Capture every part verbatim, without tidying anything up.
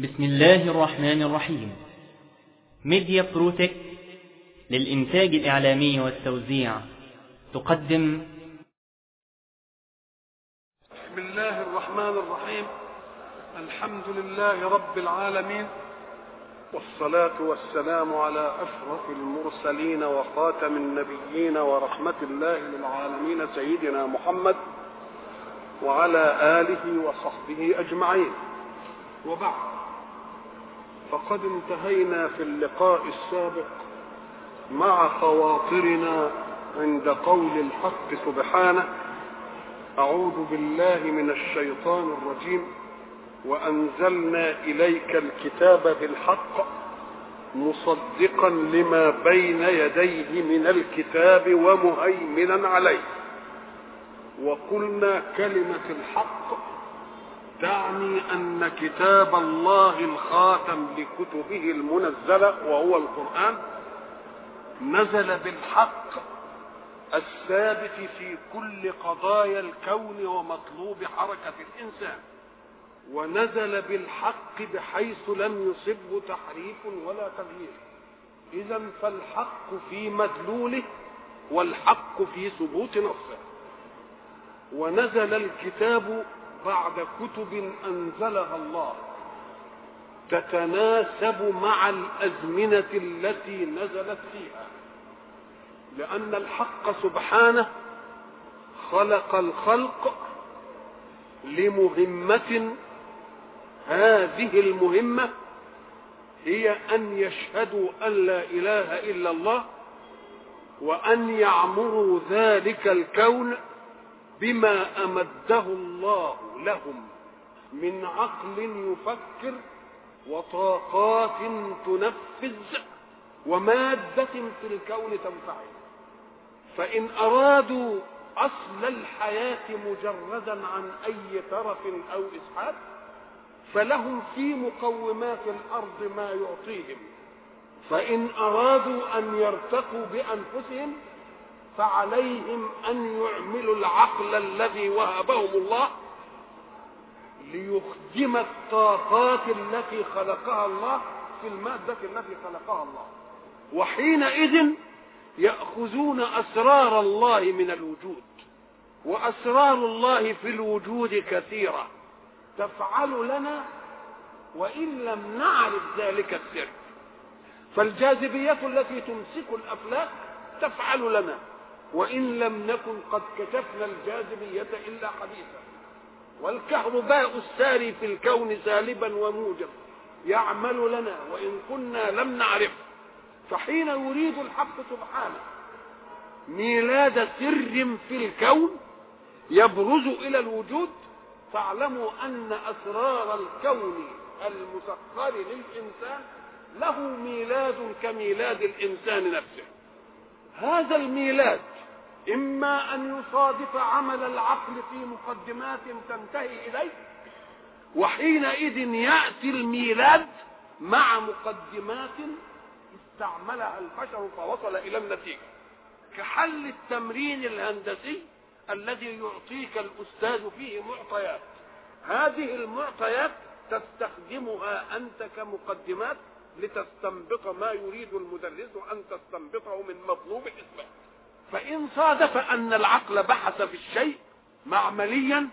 بسم الله الرحمن الرحيم. ميديا بروتك للإنتاج الإعلامي والتوزيع تقدم. بسم الله الرحمن الرحيم. الحمد لله رب العالمين، والصلاة والسلام على أشرف المرسلين وخاتم النبيين ورحمة الله للعالمين سيدنا محمد وعلى آله وصحبه أجمعين، وبعد، فقد انتهينا في اللقاء السابق مع خواطرنا عند قول الحق سبحانه: أعوذ بالله من الشيطان الرجيم، وأنزلنا إليك الكتاب بالحق مصدقا لما بين يديه من الكتاب ومهيمنا عليه. وقلنا كلمة الحق تعني أن كتاب الله الخاتم لكتبه المنزلة وهو القرآن نزل بالحق الثابت في كل قضايا الكون ومطلوب حركة الإنسان، ونزل بالحق بحيث لم يصبه تحريف ولا تغيير. إذن فالحق في مدلوله والحق في ثبوت نصه. ونزل الكتاب بعد كتب أنزلها الله تتناسب مع الأزمنة التي نزلت فيها، لأن الحق سبحانه خلق الخلق لمهمة، هذه المهمة هي أن يشهدوا أن لا إله إلا الله، وأن يعمروا ذلك الكون بما أمده الله لهم من عقل يفكر وطاقات تنفذ ومادة في الكون تنفعل. فإن أرادوا أصل الحياة مجردا عن أي طرف أو إسحاب، فلهم في مقومات الأرض ما يعطيهم. فإن أرادوا أن يرتقوا بأنفسهم فعليهم أن يعملوا العقل الذي وهبهم الله ليخدم الطاقات التي خلقها الله في المادة التي خلقها الله. وحينئذ يأخذون أسرار الله من الوجود، وأسرار الله في الوجود كثيرة تفعل لنا وإن لم نعرف ذلك السر. فالجاذبية التي تمسك الأفلاك تفعل لنا وإن لم نكن قد كشفنا الجاذبية إلا حديثا. والكهرباء الساري في الكون سالبا وموجب يعمل لنا وإن كنا لم نعرف. فحين يريد الحق سبحانه ميلاد سر في الكون يبرز إلى الوجود، فاعلموا أن أسرار الكون المسخر للإنسان له ميلاد كميلاد الإنسان نفسه. هذا الميلاد إما أن يصادف عمل العقل في مقدمات تنتهي إليه، وحينئذ يأتي الميلاد مع مقدمات استعملها البشر فوصل إلى النتيجة، كحل التمرين الهندسي الذي يعطيك الأستاذ فيه معطيات. هذه المعطيات تستخدمها أنت كمقدمات لتستنبط ما يريد المدرس أن تستنبطه من مطلوب الإثبات. فإن صادف أن العقل بحث في الشيء معمليا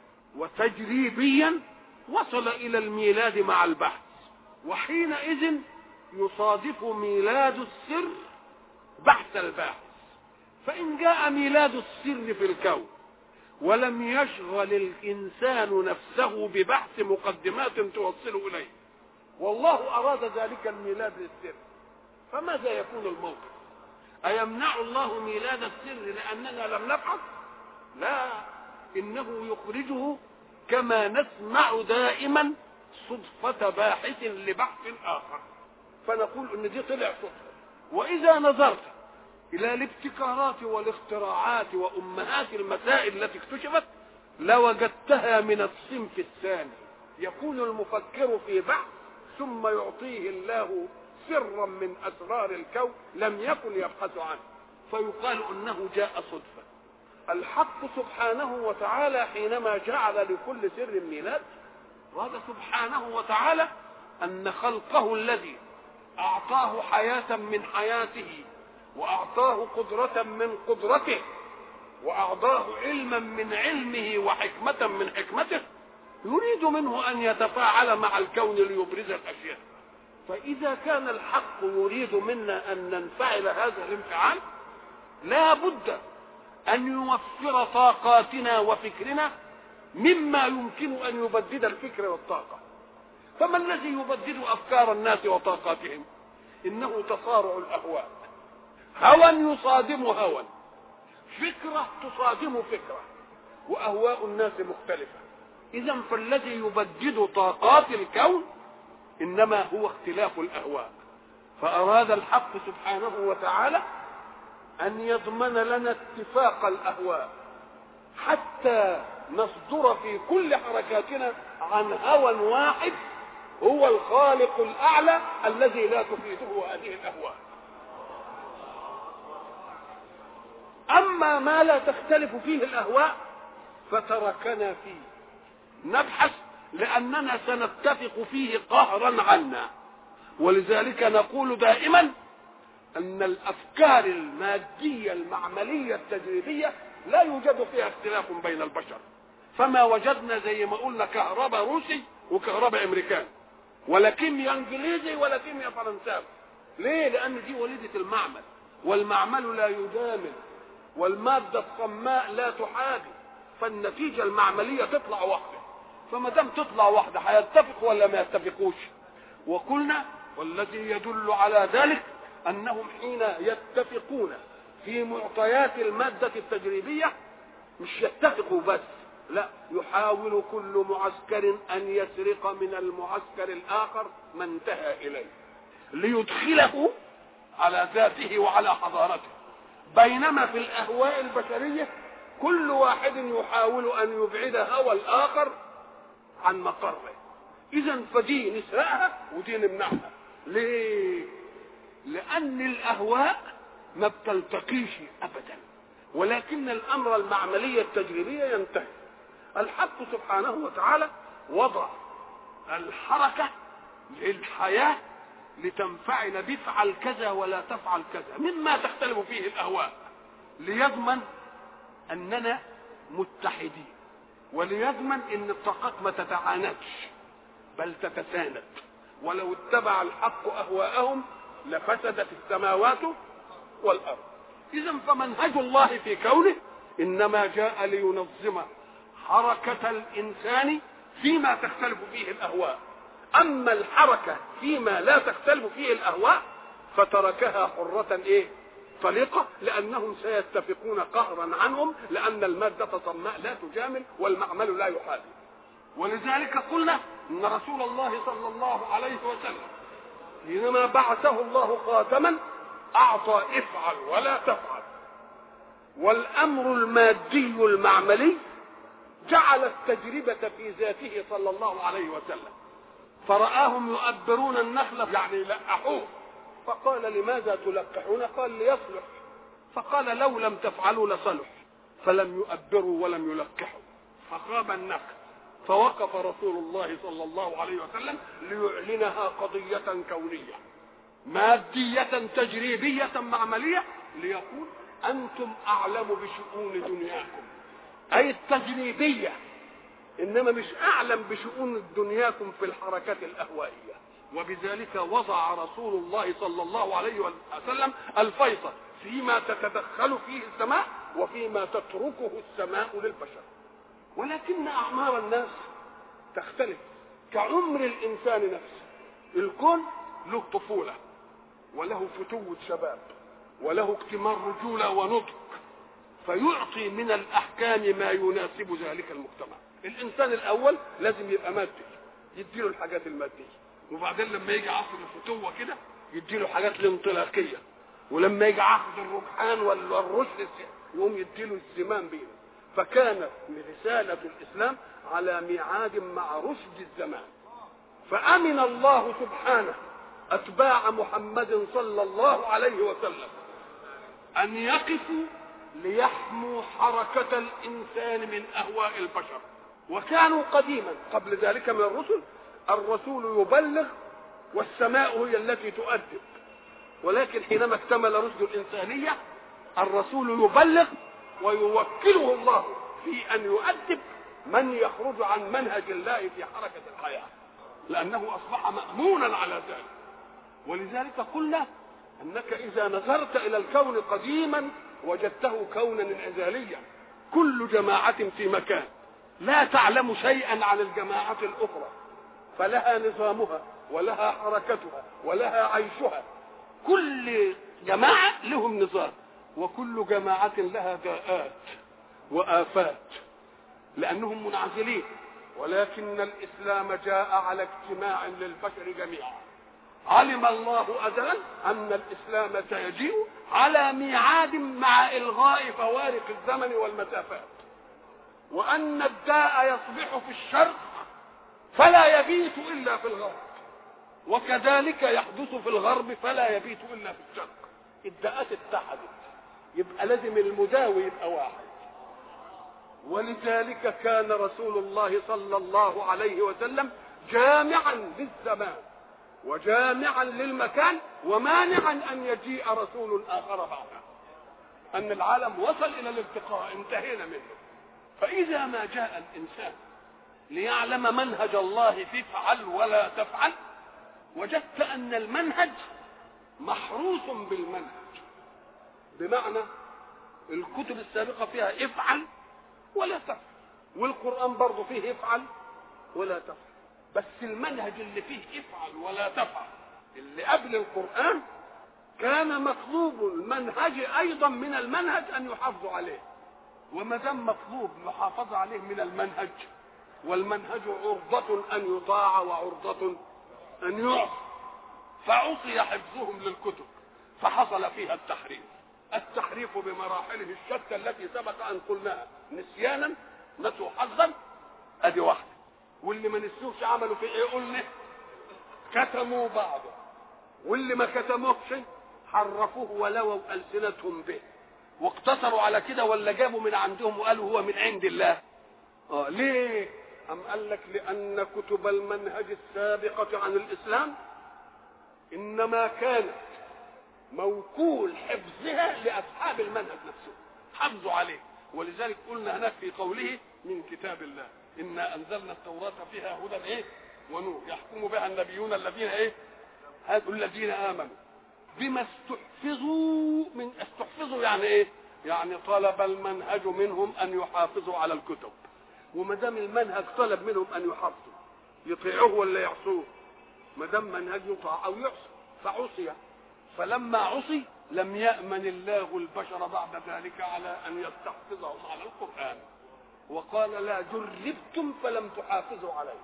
وتجريبيا وصل إلى الميلاد مع البحث، وحينئذ يصادف ميلاد السر بحث الباحث. فإن جاء ميلاد السر في الكون ولم يشغل الإنسان نفسه ببحث مقدمات توصل إليه، والله أراد ذلك الميلاد للسر، فماذا يكون الموقف؟ أيمنع الله ميلاد السر لأننا لم نبحث؟ لا، إنه يخرجه كما نسمع دائما صدفة باحث لبحث آخر، فنقول إن دي طلع صدفة. وإذا نظرت إلى الابتكارات والاختراعات وأمهات المسائل التي اكتشفت لوجدتها من الصنف الثاني. يكون المفكر في بحث ثم يعطيه الله سرا من أسرار الكون لم يكن يبحث عنه، فيقال أنه جاء صدفة. الحق سبحانه وتعالى حينما جعل لكل سر ميلاد، هذا سبحانه وتعالى أن خلقه الذي أعطاه حياة من حياته وأعطاه قدرة من قدرته وأعطاه علما من علمه وحكمة من حكمته يريد منه أن يتفاعل مع الكون ليبرز الأشياء. فإذا كان الحق يريد منا أن ننفعل هذا الانفعال لا بد أن يوفر طاقاتنا وفكرنا مما يمكن أن يبدد الفكر والطاقة. فما الذي يبدد أفكار الناس وطاقاتهم؟ إنه تصارع الأهواء، هوى يصادم هوى، فكرة تصادم فكرة، وأهواء الناس مختلفة. إذن فالذي يبدد طاقات الكون إنما هو اختلاف الأهواء. فأراد الحق سبحانه وتعالى أن يضمن لنا اتفاق الأهواء حتى نصدر في كل حركاتنا عن هوى واحد هو الخالق الأعلى الذي لا تفيده هذه الأهواء. أما ما لا تختلف فيه الأهواء فتركنا فيه نبحث لأننا سنتفق فيه قهرا عنا. ولذلك نقول دائما أن الأفكار المادية المعملية التجريبية لا يوجد فيها اختلاف بين البشر. فما وجدنا زي ما قلنا كهرباء روسي وكهرباء أمريكاني ولا كيمياء انجليزي ولا كيمياء فرنساوي. ليه؟ لأن دي وليدة المعمل، والمعمل لا يجامل، والمادة الصماء لا تحابي، فالنتيجة المعملية تطلع واحدة. فما دام تطلع واحدة هيتفقوا ولا ما يتفقوش؟ وقلنا والذي يدل على ذلك أنهم حين يتفقون في معطيات المادة التجريبية مش يتفقوا بس، لا، يحاول كل معسكر أن يسرق من المعسكر الآخر ما انتهى إليه ليدخله على ذاته وعلى حضارته. بينما في الأهواء البشرية كل واحد يحاول أن يبعد هوى الآخر عن مقره. إذن فدي نسرقها ودي نمنعها. ليه؟ لأن الأهواء ما بتلتقيش أبدا، ولكن الأمر المعملية التجريبية ينتهي. الحق سبحانه وتعالى وضع الحركة للحياة لتنفعل بفعل كذا ولا تفعل كذا مما تختلف فيه الأهواء، ليضمن أننا متحدين، وليضمن أن الطاقات ما تتعاندش بل تتساند. ولو اتبع الحق أهواءهم لفسدت السماوات والأرض. إذن فمنهج الله في كونه إنما جاء لينظم حركة الإنسان فيما تختلف فيه الأهواء. أما الحركة فيما لا تختلف فيه الأهواء فتركها حرة إيه؟ طليقة، لأنهم سيتفقون قهرا عنهم، لأن المادة صماء لا تجامل والمعمل لا يحابي. ولذلك قلنا إن رسول الله صلى الله عليه وسلم حينما بعثه الله خاتما أعطى افعل ولا تفعل، والأمر المادي المعملي جعل التجربة في ذاته صلى الله عليه وسلم. فرآهم يؤبرون النخل يعني لقحوه، فقال لماذا تلقحون؟ قال ليصلح. فقال لو لم تفعلوا لصلح، فلم يؤبروا ولم يلقحوا فخاب النخل. فوقف رسول الله صلى الله عليه وسلم ليعلنها قضية كونية مادية تجريبية معملية، ليقول أنتم أعلم بشؤون دنياكم، أي التجريبية، إنما مش أعلم بشؤون دنياكم في الحركات الأهوائية. وبذلك وضع رسول الله صلى الله عليه وسلم الفيصل فيما تتدخل فيه السماء وفيما تتركه السماء للبشر. ولكن أعمار الناس تختلف كعمر الإنسان نفسه. الكون له طفولة وله فتوة شباب وله اكتمال رجولة ونضج، فيعطي من الأحكام ما يناسب ذلك المجتمع. الإنسان الأول لازم يبقى مادي، يديله الحاجات المادية، وبعدين لما يجي عصر الفتوة كده يديله حاجات الانطلاقية، ولما يجي عصر الرجحان والرشد يقوم يديله الزمام بيه. فكانت رسالة الإسلام على ميعاد مع رشد الزمان. فأمن الله سبحانه أتباع محمد صلى الله عليه وسلم أن يقفوا ليحموا حركة الإنسان من أهواء البشر. وكانوا قديما قبل ذلك من الرسل الرسول يبلغ والسماء هي التي تؤدب. ولكن حينما اكتمل رشد الإنسانية الرسول يبلغ ويوكله الله في أن يؤدب من يخرج عن منهج الله في حركة الحياة، لأنه أصبح مأمونا على ذلك. ولذلك قلنا أنك إذا نظرت إلى الكون قديما وجدته كونا انعزاليا، كل جماعة في مكان لا تعلم شيئا عن الجماعة الأخرى، فلها نظامها ولها حركتها ولها عيشها. كل جماعة لهم نظام، وكل جماعة لها داءات وآفات لأنهم منعزلين. ولكن الإسلام جاء على اجتماع للبشر جميعا. علم الله أزلا أن الإسلام سيجيء على ميعاد مع إلغاء فوارق الزمن والمسافات، وأن الداء يصبح في الشرق فلا يبيت إلا في الغرب، وكذلك يحدث في الغرب فلا يبيت إلا في الشرق. الداءات اتحدت، يبقى لازم المداوي يبقى واحد. ولذلك كان رسول الله صلى الله عليه وسلم جامعا للزمان وجامعا للمكان، ومانعا أن يجيء رسول آخر بعده. أن العالم وصل إلى الالتقاء، انتهينا منه. فإذا ما جاء الإنسان ليعلم منهج الله في افعل ولا تفعل، وجدت أن المنهج محروس بالمنهج، بمعنى الكتب السابقة فيها افعل ولا تفعل، والقرآن برضه فيه افعل ولا تفعل. بس المنهج اللي فيه افعل ولا تفعل اللي قبل القرآن كان مطلوب المنهج أيضا من المنهج أن يحافظوا عليه. وما دام مطلوب المحافظة عليه من المنهج، والمنهج عرضة أن يطاع وعرضة أن يعصى، فعصي حفظهم للكتب فحصل فيها التحريف. التحريف بمراحله الشتى التي سبق أن قلناها، نسيانا، نسوا حظا، أدي واحدة. واللي ما نسوش عملوا في ايه؟ قلنا كتموا بعضه، واللي ما كتموهش حرفوه ولووا ألسنتهم به، واقتصروا على كده ولا جابوا من عندهم وقالوا هو من عند الله. اه ليه؟ أم قال لك لأن كتب المنهج السابقة عن الإسلام إنما كانت موكول حفظها لأصحاب المنهج نفسه، حفظوا عليه. ولذلك قلنا هناك في قوله من كتاب الله إنا أنزلنا التوراة فيها هدى إيه ونور يحكم بها النبيون الذين إيه هذول الذين آمنوا بما استحفظوا من. استحفظوا يعني إيه؟ يعني طلب المنهج منهم أن يحافظوا على الكتب. وما دام المنهج طلب منهم أن يحافظوا، يطيعوه ولا يعصوه؟ ما دام منهج يطاع أو يعصى، فعصي. فلما عصي لم يأمن الله البشر بعد ذلك على أن يستحفظهم على القرآن، وقال لا جربتم فلم تحافظوا عليه.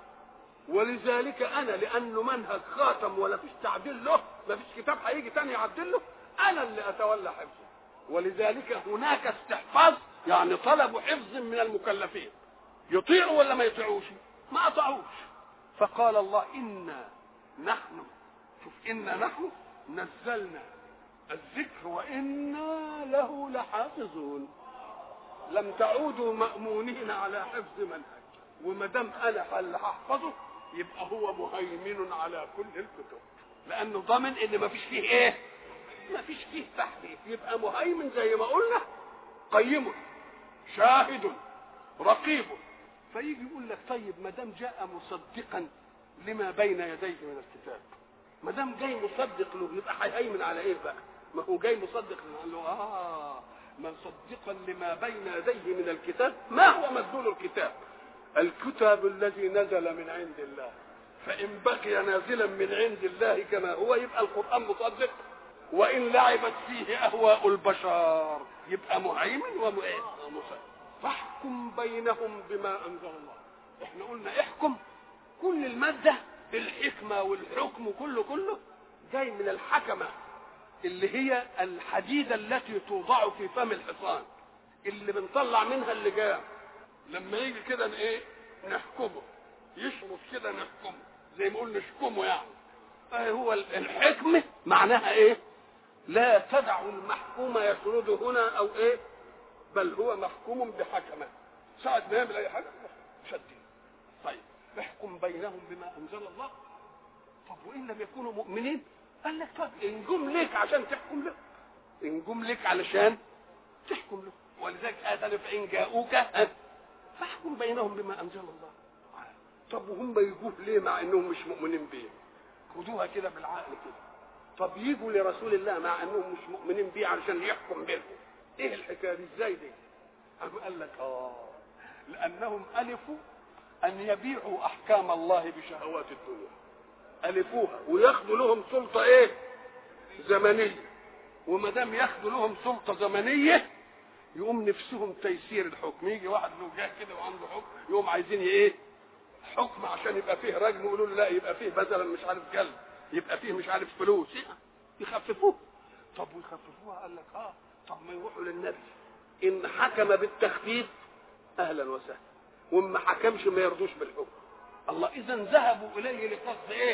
ولذلك أنا لأنه منهج خاتم ولا فيش تعديل له، ما فيش كتاب هيجي تاني يعدل له، أنا اللي أتولى حفظه. ولذلك هناك استحفاظ، يعني طلب حفظ من المكلفين. يطيعوا ولا ما يطيعوش؟ ما أطاعوش. فقال الله إنا نحن، شوف إنا نحن نزلنا الذكر وإنا له لحافظون. لم تعودوا مأمونين على حفظ منهج، وما دام انا اللي هحفظه يبقى هو مهيمن على كل الكتب، لانه ضامن ان ما فيش فيه ايه؟ ما فيش فيه تحريف. يبقى مهيمن زي ما قلنا، قيم شاهد رقيب. فيجي يقول لك طيب ما دام جاء مصدقا لما بين يديه من الكتاب، ما دام جاي مصدق له يبقى هيهيمن على ايه بقى؟ ما هو جاي مصدق له اه مصدقا لما بين يديه من الكتاب. ما هو مدلول الكتاب؟ الكتاب الذي نزل من عند الله، فإن بقي نازلا من عند الله كما هو يبقى القرآن مصدق، وإن لعبت فيه أهواء البشر يبقى مهيمن ومصدق. فاحكم بينهم بما أنزل الله. احنا قلنا احكم، كل المادة الحكمة والحكم كله كله جاي من الحكمة اللي هي الحديدة التي توضع في فم الحصان اللي بنطلع منها اللجام. لما يجي كده ايه نحكمه، يشرب كده نحكمه زي ما قلنا نحكمه. يعني اه هو الحكمة معناها ايه؟ لا تدع المحكوم يسرد هنا او ايه، بل هو محكوم بحكمه. ساعة ما يعمل اي حاجة شديد. طيب احكم بينهم بما انزل الله. طب وان لم يكونوا مؤمنين؟ قال لك طب ان جم لك عشان تحكم له، ان جم لك علشان تحكم له. ولذلك قال فان جاءوك فاحكم بينهم بما انزل الله. طب وهم يجوه ليه مع انهم مش مؤمنين بيه؟ خدوها كده بالعقل كده. طب يجوا لرسول الله مع انهم مش مؤمنين بيه علشان يحكم بينهم. ايه الحكايه دي ازاي دي؟ قام قال لك اه لانهم الفوا ان يبيعوا احكام الله بشهوات الدنيا. الفوها وياخدوا لهم سلطه ايه؟ زمنيه. وما دام ياخدوا لهم سلطه زمنيه يقوم نفسهم تيسير الحكم. يجي واحد له جاه كده وعنده حكم يقوم عايزين ايه؟ حكم عشان يبقى فيه رجم، يقولوا له لا يبقى فيه مثلا مش عارف جلد، يبقى فيه مش عارف فلوس، يخففوه. طب ويخففوها قال لك اه طب ما يروحوا للنبي ان حكم بالتخفيف اهلا وسهلا، وما حكمش ما يرضوش بالحكم. الله اذا ذهبوا اليه لقصد ايه؟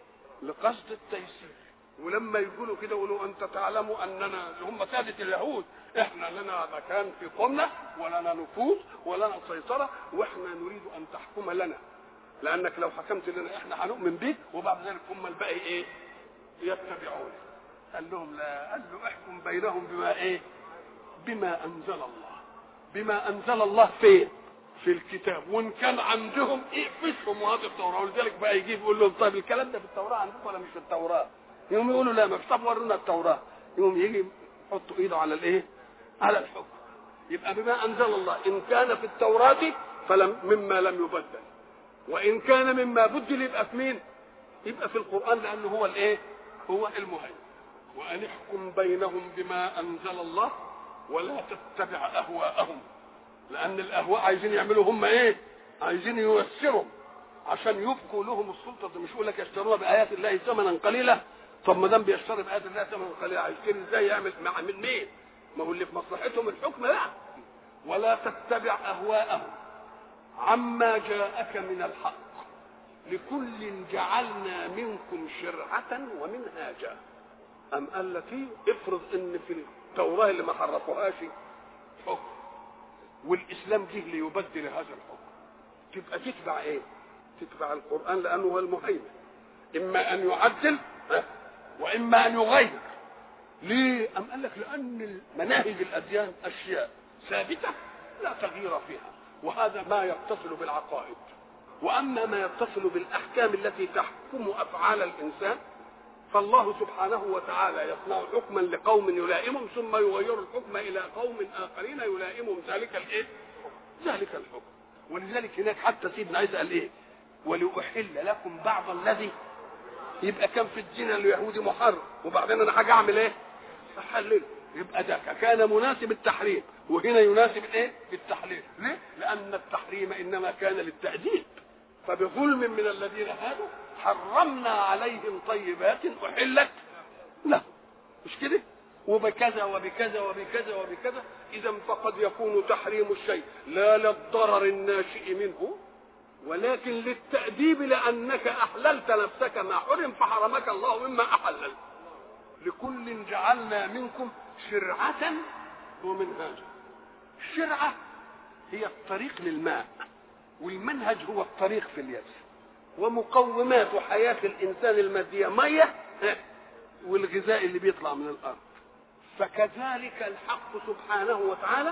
لقصد التيسير. ولما يقولوا كده يقولوا انت تعلموا اننا اللي هم ساده اليهود احنا لنا مكان في قومنا ولنا نفوذ ولنا سيطره واحنا نريد ان تحكم لنا، لانك لو حكمت لنا احنا هنؤمن بيك وبعد ذلك هم الباقي ايه؟ يتبعون. قال لهم لا، قال له احكم بينهم بما ايه؟ بما انزل الله. بما انزل الله فين؟ في الكتاب. وان كان عندهم اقفشهم وهات التوراه. ولذلك بقى يجيب يقول لهم طيب الكلام ده في التوراه عندكم ولا مش في التوراه؟ يوم يقولوا لا ما فيش. طب ورونا التوراه. يوم يجي يحطوا ايده على الايه؟ على الحكم. يبقى بما انزل الله ان كان في التوراه فلم مما لم يبدل، وان كان مما بدل يبقى في مين؟ يبقى في القران، لانه هو الايه؟ هو المهيمن. وان احكم بينهم بما انزل الله ولا تتبع اهواءهم، لان الاهواء عايزين يعملوا هم ايه؟ عايزين ييسروا عشان يبقوا لهم السلطه. مش يقول لك يشتروها بايات الله ثمنا قليلا. طب ما دام بيشتري بايات الله ثمنا قليلا هيشتري ازاي؟ يعمل مع من مين؟ ما هو اللي في مصلحتهم الحكم. لا، ولا تتبع اهواءهم عما جاءك من الحق لكل جعلنا منكم شرعة ومنهاجا. أم قال لك ايه؟ افرض ان في التوراة اللي ما حرفوهاش حكم والاسلام جه ليبدل هذا الحكم، تبقى تتبع ايه؟ تتبع القرآن لانه هو المهيمن. اما ان يعدل واما ان يغير. ليه؟ أم قال لك لان مناهج الاديان اشياء ثابتة لا تغيير فيها، وهذا ما يتصل بالعقائد. واما ما يتصل بالاحكام التي تحكم افعال الانسان فالله سبحانه وتعالى يصنع حكما لقوم يلائمهم ثم يغير الحكم الى قوم اخرين يلائمهم ذلك الايه؟ ذلك الحكم. ولذلك هناك حتى سيدنا عيسى قال ايه؟ ولأحل لكم بعض الذي، يبقى كان في الدين اليهودي محرم وبعدين انا حاجه اعمل ايه؟ احلله. يبقى ده كان مناسب التحريم وهنا يناسب الايه؟ التحليل. ليه؟ لان التحريم انما كان للتأديب. فبظلم من الذين هادوا حرمنا عليهم طيبات احلت له. مش كده؟ وبكذا وبكذا وبكذا وبكذا. اذا فقد يكون تحريم الشيء لا للضرر الناشئ منه ولكن للتأديب، لانك احللت نفسك ما حرم فحرمك الله مما احلل. لكل جعلنا منكم شرعة ومنهاجا. الشرعة هي الطريق للماء، والمنهج هو الطريق في اليد. ومقومات حياة الإنسان المادية مية والغذاء اللي بيطلع من الأرض. فكذلك الحق سبحانه وتعالى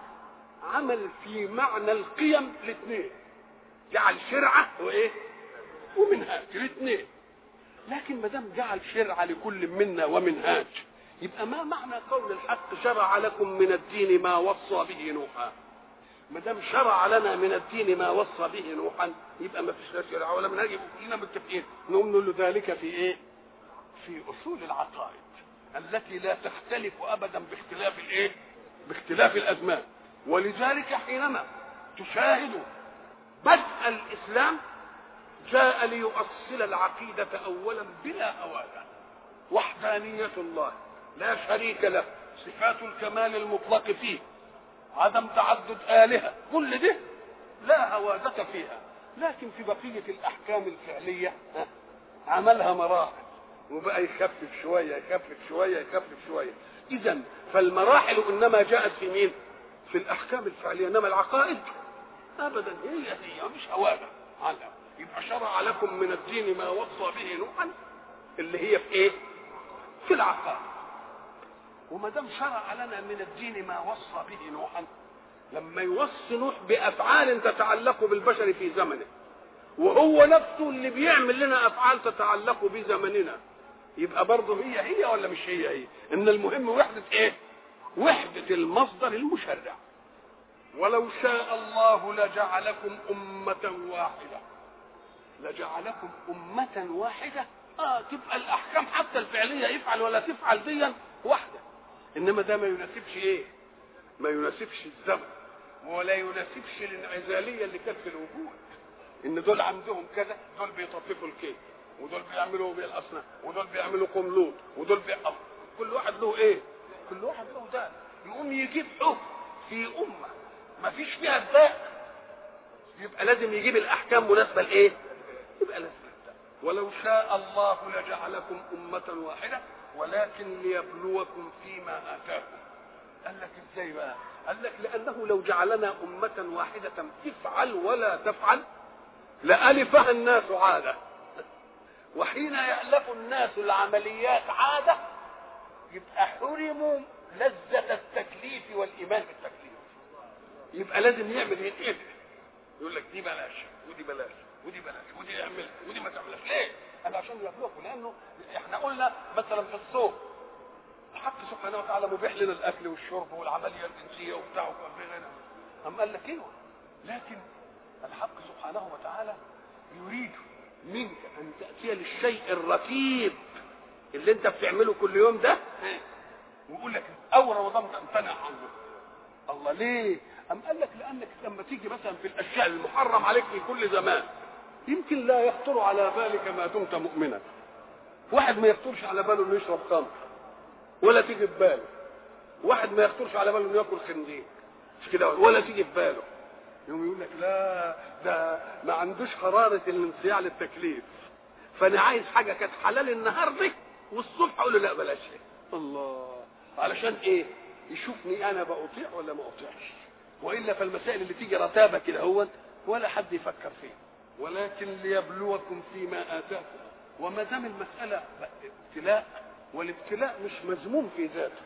عمل في معنى القيم الاثنين، جعل شرعة وإيه؟ ومنهاج الاثنين. لكن ما دام جعل شرعة لكل منا ومنهاج، يبقى ما معنى قول الحق شرع لكم من الدين ما وصى به نوحا؟ ما دام شرع لنا من الدين ما وصى به نوحا يبقى ما فيش لا شرع ولا منهج. كلنا متفقين. نقوم نقول له ذلك في ايه؟ في اصول العقائد التي لا تختلف ابدا باختلاف الايه؟ باختلاف الازمان. ولذلك حينما تشاهد بدء الاسلام جاء ليؤصل العقيدة اولا بلا هوادة. وحدانية الله لا شريك له، صفات الكمال المطلق فيه، عدم تعدد آلهة، كل ده لا هوادة فيها. لكن في بقية الأحكام الفعلية عملها مراحل وبقى يخفف شوية يخفف شوية يخفف شوية. إذن فالمراحل إنما جاءت في مين؟ في الأحكام الفعلية. إنما العقائد أبدا هي هي مش هوادة عنها. يبقى شرع لكم من الدين ما وصى به نوحا اللي هي في ايه؟ في العقائد. وما دام شرع لنا من الدين ما وصى به نوحا، لما يوصي نوح بافعال تتعلق بالبشر في زمنه وهو نفسه اللي بيعمل لنا افعال تتعلق بزمننا، يبقى برضه هي هي ولا مش هي هي؟ ان المهم وحده ايه؟ وحده المصدر المشرع. ولو شاء الله لجعلكم امه واحده، لجعلكم امه واحده. اه تبقى الاحكام حتى الفعليه يفعل ولا تفعل دي واحده، انما ده ما يناسبش ايه؟ ما يناسبش الزمن ولا يناسبش الانعزاليه اللي كانت في الوجود، ان دول عندهم كذا، دول بيطففوا الكيك، ودول بيعملوا بالاصنام، ودول بيعملوا قملوط، ودول بيعملوا، كل واحد له ايه؟ كل واحد له ده. يقوم يجيب حكم في امه ما فيش فيها الداء، يبقى لازم يجيب الاحكام مناسبه لايه؟ يبقى لازم الداء. ولو شاء الله لجعلكم امه واحده ولكن ليبلوكم فيما اتاكم. قال لك ازاي بقى؟ قال لك لانه لو جعلنا امه واحده تفعل ولا تفعل لألفها الناس عاده، وحين يألف الناس العمليات عاده يبقى حرموا لذة التكليف والإيمان بالتكليف. يبقى لازم يعمل ايه؟ يقول لك دي بلاش ودي بلاش ودي بلاش ودي اعمل ودي ما تعملش. ليه؟ قال عشان يبلغوا، لانه احنا قلنا مثلا في الصوم الحق سبحانه وتعالى مبيح لنا الاكل والشرب والعمليه الجنسيه وبتاع وغيرها. أم قال لك ايوه، لكن الحق سبحانه وتعالى يريد منك ان تاتي للشيء الرتيب اللي انت بتعمله كل يوم ده ويقول لك اول رمضان تمتنع عنه. الله ليه؟ أم قال لك لانك لما تيجي مثلا في الاشياء المحرم عليك في كل زمان يمكن لا يخطر على بالك ما دمت مؤمنا. واحد ما يخطرش على باله انه يشرب خمر ولا تيجي في باله، واحد ما يخطرش على باله انه ياكل خنزير مش كده ولا تيجي في باله، يوم يقول لك لا ده ما عندوش حراره الانصياع للتكليف، فانا عايز حاجه كانت حلال النهارده والصبح اقول له لا بلاش. الله، علشان ايه؟ يشوفني انا بأطيع ولا ما اطيعش. والا فالمسائل اللي تيجي رتابه كده هو ولا حد يفكر فيها. ولكن ليبلوكم فيما اتاكم. وما دام المساله ابتلاء، والابتلاء مش مذموم في ذاته،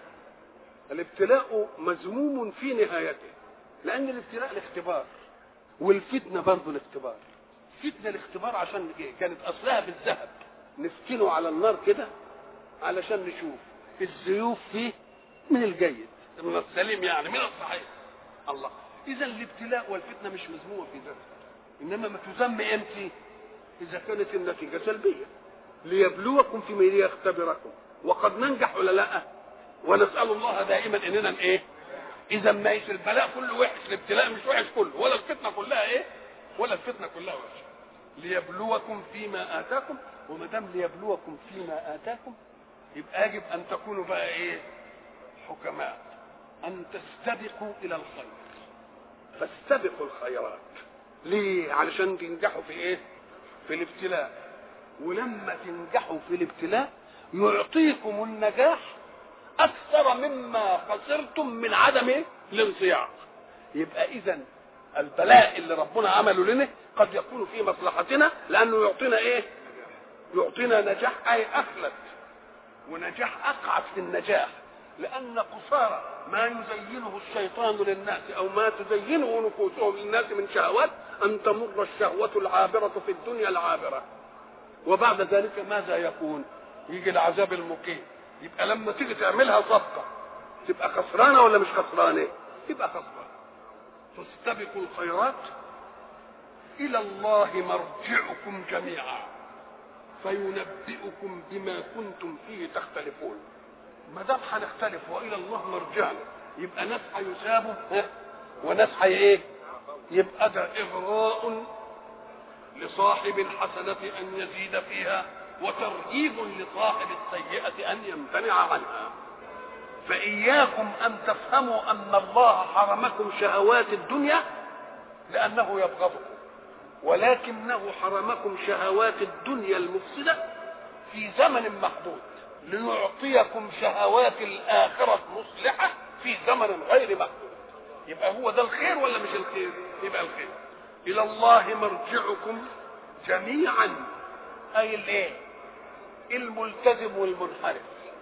الابتلاء مذموم في نهايته، لان الابتلاء الاختبار والفتنه برضه الاختبار. فتنه الاختبار عشان كانت اصلها بالذهب نفتنه على النار كده علشان نشوف الزيوف فيه من الجيد من السليم، يعني من الصحيح. الله، اذا الابتلاء والفتنه مش مذمومه في ذاتها، انما ما تذم امتى؟ اذا كانت النتيجه سلبيه. ليبلوكم فيما ليختبركم، وقد ننجح ولا لا؟ ونسال الله دائما اننا ايه؟ اذا ما يش البلاء كله وحش، الابتلاء مش وحش كله، ولا الفتنه كلها ايه؟ ولا الفتنه كلها وحش. ليبلوكم فيما اتاكم، وما دام ليبلوكم فيما اتاكم يبقى يجب ان تكونوا بقى ايه؟ حكماء، ان تستبقوا الى الخير. فاستبقوا الخيرات. ليه؟ علشان تنجحوا في ايه؟ في الابتلاء. ولما تنجحوا في الابتلاء يعطيكم النجاح اكثر مما خسرتم من عدم الانصياع. يبقى اذا البلاء اللي ربنا عمله لنا قد يكون في مصلحتنا، لانه يعطينا ايه؟ يعطينا نجاح اي اخلد، ونجاح اقعد في النجاح. لان قصارى ما يزينه الشيطان للناس او ما تزينه نفوسهم للناس من شهوات ان تمر الشهوه العابره في الدنيا العابره، وبعد ذلك ماذا يكون؟ يجي العذاب المقيم. يبقى لما تيجي تعملها صفقه تبقى خسرانه ولا مش خسرانه؟ تبقى خسرانه. فاستبقوا الخيرات الى الله مرجعكم جميعا فينبئكم بما كنتم فيه تختلفون. ما دام هنختلف والى الله مرجعنا يبقى ناس هيثابوا وناس هي ايه؟ يبقى ده اغراء لصاحب الحسنه ان يزيد فيها وترهيب لصاحب السيئه ان يمتنع عنها. فاياكم ان تفهموا ان الله حرمكم شهوات الدنيا لانه يبغضكم، ولكنه حرمكم شهوات الدنيا المفسده في زمن محدود ليعطيكم شهوات الآخرة المصلحة في زمن غير محدود. يبقى هو ده الخير ولا مش الخير؟ يبقى الخير. إلى الله مرجعكم جميعا اي الايه الملتزم والمنحرف،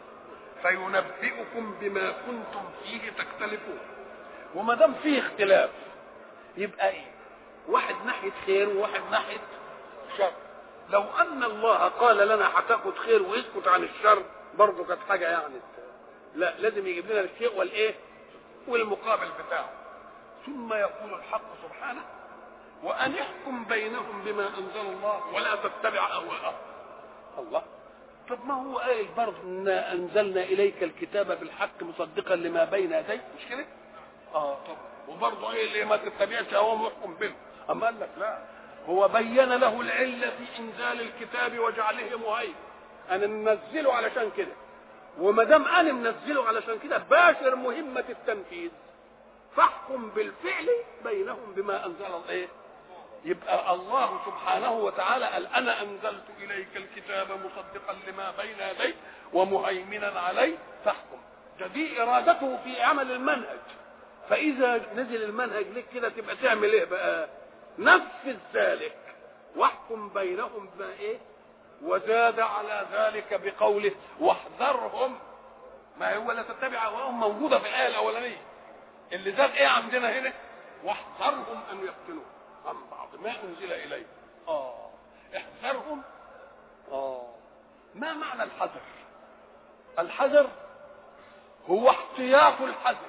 فينبئكم بما كنتم فيه تختلفون. وما دام فيه اختلاف يبقى ايه؟ واحد ناحيه خير وواحد ناحيه شر. لو ان الله قال لنا هتاخد خير ويسكت عن الشر برضه كانت حاجه يعني، لا لازم يجيب لنا الشيء والايه والمقابل بتاعه. ثم يقول الحق سبحانه وأن احكم بينهم بما أنزل الله ولا تتبع أهواءهم. الله، طب ما هو قايل برضه إنا أنزلنا إليك الكتاب بالحق مصدقا لما بين يديه، مش كده؟ اه طب وبرضه قايل إيه ما تتبعش أهواءهم واحكم بينهم. أما قال لك لا، هو بين له العلة في إنزال الكتاب وجعله مهيمن، أنا منزله علشان كده، وما دام أنا منزله علشان كده باشر مهمة التنفيذ، فاحكم بالفعل بينهم بما أنزل الله. يبقى الله سبحانه وتعالى قال أنا أنزلت إليك الكتاب مصدقا لما بين يديه ومهيمنا عليه فاحكم. دي إرادته في عمل المنهج، فإذا نزل المنهج لك كده تبقى تعمل إيه بقى؟ نفذ ذلك واحكم بينهم بما إيه. وزاد على ذلك بقوله واحذرهم، ما هو لا تتبع أهواءهم موجودة في الآية الأولانية، اللي زاد إيه عندنا هنا؟ واحذرهم أن يفتنوا عن بعض ما أنزل إليه. آه احذرهم. آه ما معنى الحذر؟ الحذر هو احتياط الحذر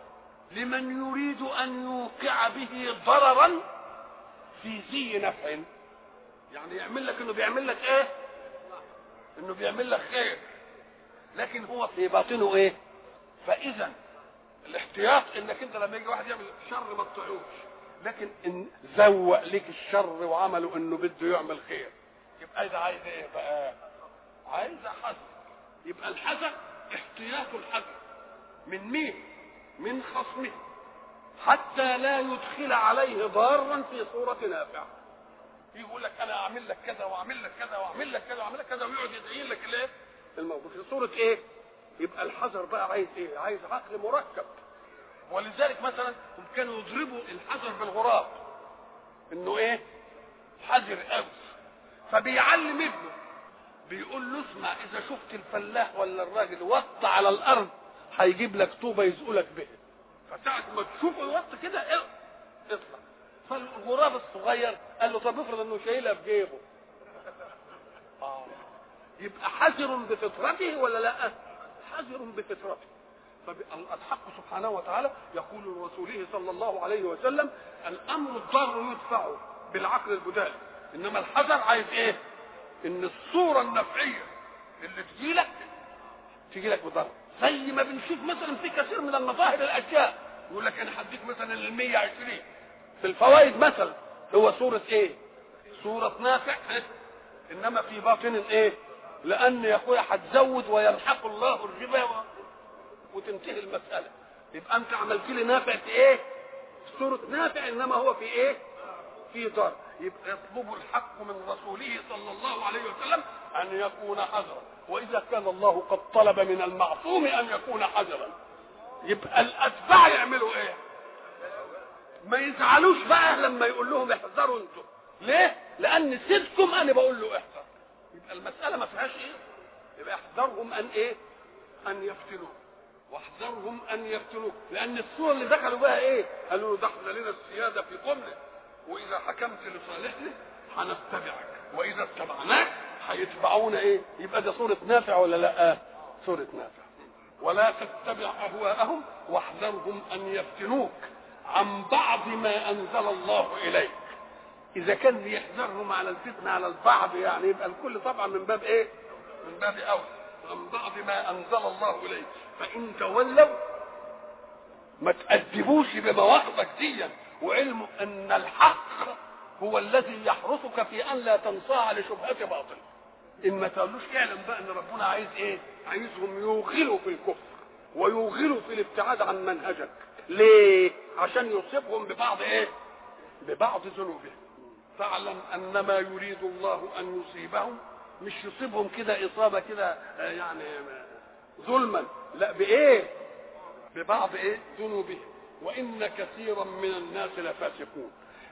لمن يريد أن يوقع به ضررا في ذي نفع، يعني يعمل لك انه بيعمل لك ايه؟ انه بيعمل لك خير، لكن هو في باطنه ايه؟ فاذا الاحتياط انك انت لما يجي واحد يعمل شر ما تطيعوش، لكن ان زوق لك الشر وعمله انه بده يعمل خير، يبقى اذا عايز ايه بقى؟ عايز حذر. يبقى الحذر احتياط الحذر من مين؟ من خصمه، حتى لا يدخل عليه ضارا في صورة نافعة. يقول لك انا اعمل لك كذا واعمل لك كذا واعمل لك كذا واعمل لك كذا ويقعد يدعي لك الايه؟ الموضوع في صورة ايه؟ يبقى الحذر بقى عايز ايه؟ عايز عقل مركب. ولذلك مثلا هم كانوا يضربوا الحذر بالغراب انه ايه؟ حذر قوي، فبيعلم ابنه بيقول له اسمع اذا شفت الفلاح ولا الراجل وط على الارض هيجيب لك طوبه يزقلك بها، فساعة ما تشوفه يوط كده اطلع. فالغراب الصغير قال له طب افرض انه شايلها في جيبه. اه يبقى حذر بفطرته ولا لا؟ حذر بفطرته. فالحق سبحانه وتعالى يقول لرسوله صلى الله عليه وسلم الامر الضار يدفع بالعقل البدالي، انما الحذر عايز ايه؟ ان الصوره النفعيه اللي تجي لك تجي لك بضرر، زي ما بنشوف مثلا في كثير من المظاهر الاشياء يقول لك انا هديك مثلا ال مية وعشرين في الفوائد مثلا، هو صورة ايه؟ صورة نافع، انما في باطن ايه؟ لان يا اخويا هتزود ويمحق الله الربا وتنتهي المسألة. يبقى انت عملت لي نافع في ايه؟ صورة نافع، انما هو في ايه؟ في ضر. يبقى يطلب الحق من رسوله صلى الله عليه وسلم ان يكون حذرا، واذا كان الله قد طلب من المعصوم ان يكون حذرا يبقى الاتباع يعملوا ايه؟ ما يزعلوش بقى لما يقول لهم احذروا انتم. ليه؟ لان سيدكم انا بقول له احذر. يبقى المساله ما فيهاش ايه؟ يبقى احذرهم ان ايه؟ ان يفتنوه، واحذرهم ان يفتنوه، لان الصوره اللي دخلوا بها ايه؟ قالوا له دخل لنا السياده في قمنا، واذا حكمت لصالحنا هنتبعك، واذا اتبعناك هيتبعونا ايه؟ يبقى ده صوره نافع ولا لا؟ صوره نافع. ولا تتبع اهواءهم واحذرهم ان يفتنوك عن بعض ما انزل الله اليك. اذا كان بيحذرهم على الفتنه على البعض يعني يبقى الكل طبعا من باب ايه؟ من باب اولى. عن بعض ما انزل الله اليك فان تولوا ما تأدبوش بمواقفك ديا، وعلم ان الحق هو الذي يحرسك في ان لا تنصاع لشبهه باطل. ان ما تقولوش اعلم بقى ان ربنا عايز ايه؟ عايزهم يوغلوا في الكفر ويوغلوا في الابتعاد عن منهجك. ليه؟ عشان يصيبهم ببعض ايه؟ ببعض ذنوبهم. فاعلم انما يريد الله ان يصيبهم، مش يصيبهم كده اصابه كده يعني ظلما، لا بايه؟ ببعض ايه؟ ذنوبهم. وان كثيرا من الناس لفاسقون.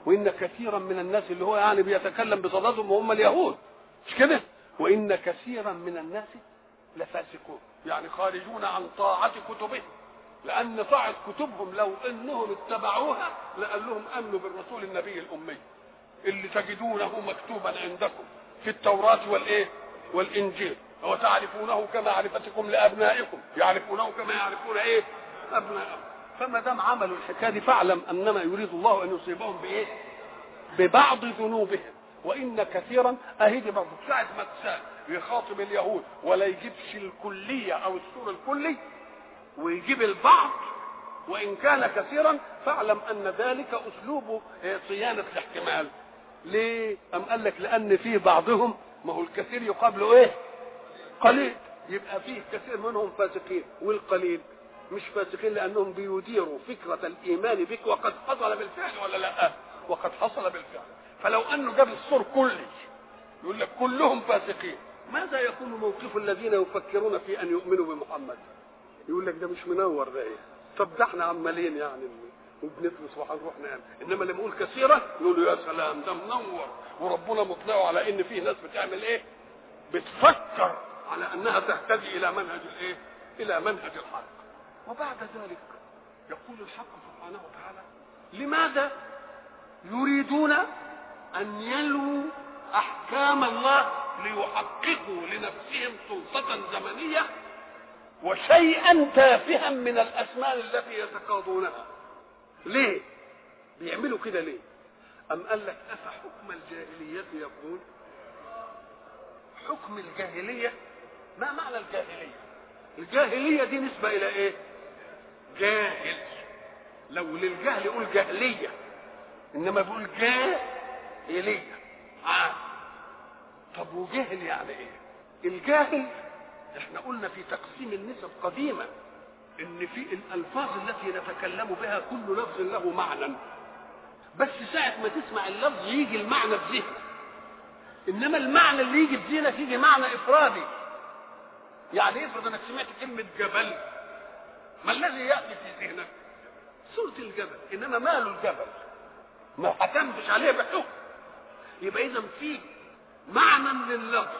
وان كثيرا من الناس اللي هو يعني بيتكلم بصددهم وهم اليهود، مش كده؟ وان كثيرا من الناس لفاسقون، يعني خارجون عن طاعة كتبهم، لان طاعة كتبهم لو انهم اتبعوها لقال لهم امنوا بالرسول النبي الامي اللي تجدونه مكتوبا عندكم في التوراة والايه والانجيل، وتعرفونه كما عرفتكم لابنائكم، يعرفونه كما يعرفون ايه ابنائهم. فما دام عملوا الحكايه دي فاعلم انما يريد الله ان يصيبهم بايه؟ ببعض ذنوبهم. وان كثيرا اهدي برضه ساعه ما تسال يخاطب اليهود ولا يجيبش الكليه او السور الكلي ويجيب البعض وان كان كثيرا، فاعلم ان ذلك اسلوب صيانه الاحتمال. ليه؟ ام قال لك لان في بعضهم، ما هو الكثير يقابله ايه؟ قليل، يبقى فيه كثير منهم فاسقين، والقليل مش فاسقين لانهم بيديروا فكره الايمان بك وقد حصل بالفعل ولا لا؟ وقد حصل بالفعل. فلو انه جاب السور كلي يقول لك كلهم فاسقين، ماذا يكون موقف الذين يفكرون في ان يؤمنوا بمحمد؟ يقول لك ده مش منور ده ايه؟ طب ده احنا عمالين يعني وبندرس وهنروح نعمل، انما اللي بيقول كثيرا يقول له يا سلام ده منور، وربنا مطلعه على ان فيه ناس بتعمل ايه؟ بتفكر على انها تهتدي الى منهج الايه؟ الى منهج الحق. وبعد ذلك يقول الحق سبحانه وتعالى: لماذا يريدون ان يلووا احكام الله ليحققوا لنفسهم سلطة زمنية وشيئا تافها من الاسماء التي يتقاضونها؟ ليه بيعملوا كده؟ ليه؟ ام قال لك افحكم الجاهلية يقول؟ حكم الجاهلية، ما معنى الجاهلية؟ الجاهلية دي نسبة الى ايه؟ جاهل. لو للجهل يقول جاهلية، انما بيقول جاهلية. آه. طب وجهل يعني ايه؟ الجاهل احنا قلنا في تقسيم النسب قديما ان في الالفاظ التي نتكلم بها كل لفظ له معنى، بس ساعة ما تسمع اللفظ يجي المعنى في ذهنك، انما المعنى اللي يجي في ذهنك يجي معنى افرادي. يعني افرض انك سمعت كلمة جبل، ما الذي يأتي في ذهنك؟ صورة الجبل، انما ماله الجبل؟ ما حكمتش عليه بحكم. يبقى اذا في معنى لللفظ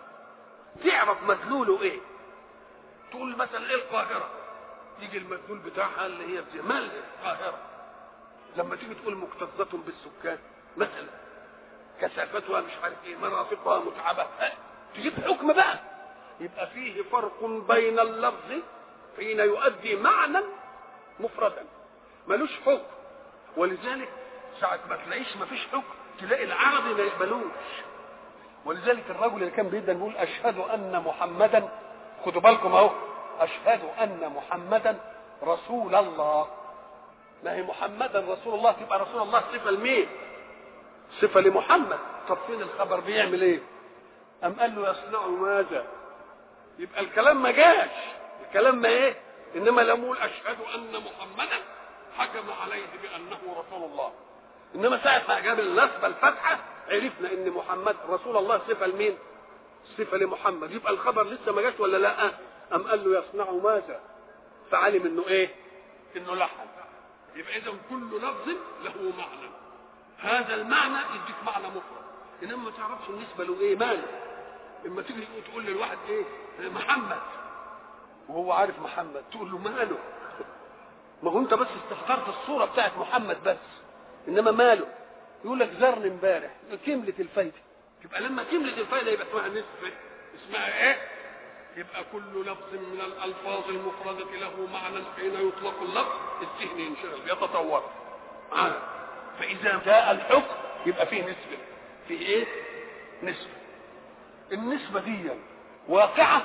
تعرف مدلوله ايه. تقول مثلا ايه القاهرة، يجي المدلول بتاعها اللي هي في مال القاهرة. لما تيجي تقول مكتظة بالسكان مثلا، كثافتها مش عارف ايه، مرافقها متعبة، تجيب حكم بقى. يبقى فيه فرق بين اللفظ حين يؤدي معنى مفردا ملوش حكم، ولذلك ساعة ما تلاقيش ما فيش حكم تلاقي العربي ما يقبلوش. ولذلك الرجل اللي كان بيدن بيقول اشهد ان محمدا، خدوا بالكم اهو، اشهد ان محمدا رسول الله. ما هي محمدا رسول الله تبقى رسول الله صفه لمين؟ صفه لمحمد. طب فين الخبر بيعمل ايه؟ ام قال له يصنع ماذا؟ يبقى الكلام ما جاش، الكلام ما ايه؟ انما لما اقول اشهد ان محمدا حكم عليه بانه رسول الله. انما ساعه ما جاب النصب الفتحه عرفنا ان محمد رسول الله صفه لمين؟ صفه لمحمد. يبقى الخبر لسه ما جاش ولا لا؟ ام قال له يصنع ماذا؟ فعلم انه ايه؟ انه لحن. يبقى اذا كل لفظ له معنى، هذا المعنى يديك معنى مفرد، انما ما تعرفش النسبه له ايه ماله. اما تيجي تقول للواحد ايه؟ محمد، وهو عارف محمد، تقول له ماله؟ ما هو انت بس استحضرت الصوره بتاعت محمد بس، انما ماله؟ يقول لك زرن امبارح كملت الفايده. يبقى لما كملت الفايده يبقى اسمها نسبه. اسمها ايه؟ يبقى كل لفظ من الالفاظ المفرده له معنى حين يطلق اللفظ الذهن ينشغل يتطور. آه. فاذا جاء الحكم يبقى فيه نسبه. فيه ايه؟ نسبه. النسبه دي واقعه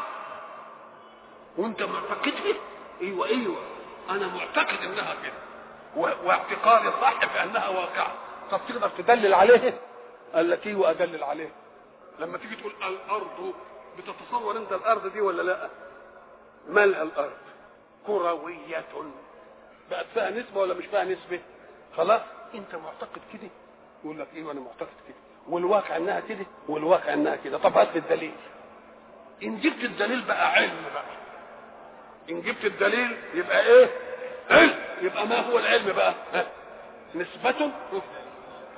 وانت معتقد فيه. ايوه ايوه انا معتقد انها كده واعتقادي صح في انها واقعه. طب تقدر تدلل عليه؟ قال لك ايوه ادلل عليه. لما تيجي تقول الارض، بتتصور انت الارض دي ولا لا؟ مالها الارض؟ كرويه. بقت فيها نسبه ولا مش فيها نسبه؟ خلاص انت معتقد كده. يقول لك ايوه انا معتقد كده، والواقع انها كده، والواقع انها كده. طب هات لي الدليل. ان جبت الدليل بقى علم بقى. ان جبت الدليل يبقى ايه؟ علم. يبقى ما هو العلم بقى؟ ها؟ نسبة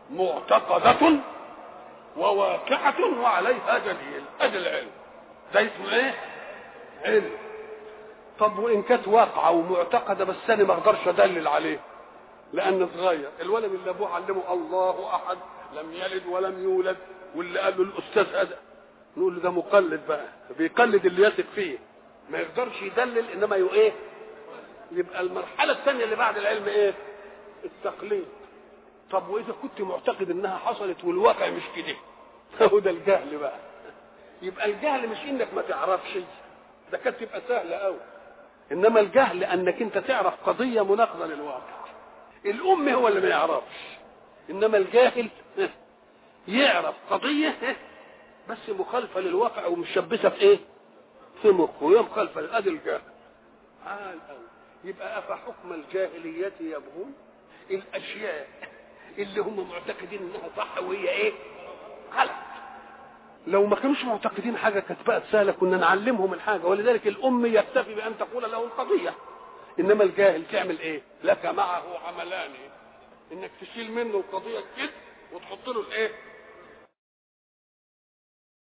معتقدة وواقعة وعليها دليل. ادي العلم ده اسمه ايه؟ علم. طب وان كانت واقعة ومعتقدة بس انا ما اقدرش ادلل عليه لان صغير، الولد اللي ابوه علمه الله احد لم يلد ولم يولد واللي قال له الاستاذ هذا، نقول له ده مقلد بقى، بيقلد اللي يثق فيه، ما يقدرش يدلل انما يو ايه؟ يبقى المرحله الثانيه اللي بعد العلم ايه؟ التقليد. طب واذا كنت معتقد انها حصلت والواقع مش كده، هو ده الجهل بقى. يبقى الجهل مش انك ما تعرفش، ده كانت تبقى سهله قوي، انما الجهل انك انت تعرف قضيه مناقضه للواقع. الام هو اللي ما يعرفش، انما الجاهل يعرف قضيه بس مخالفه للواقع ومشبثه في ايه؟ في مخه، وهي مخالفه. ادي الجهل. عال قوي. يبقى افحكم الجاهليه يبغون، الاشياء اللي هم معتقدين انها صح وهي ايه؟ غلط. لو ما كانوش معتقدين حاجه كانت بقت سهله، كنا نعلمهم الحاجه. ولذلك الام يكتفي بان تقول له القضيه، انما الجاهل تعمل ايه؟ لك معه عملان، انك تشيل منه القضيه كده وتحط له الايه؟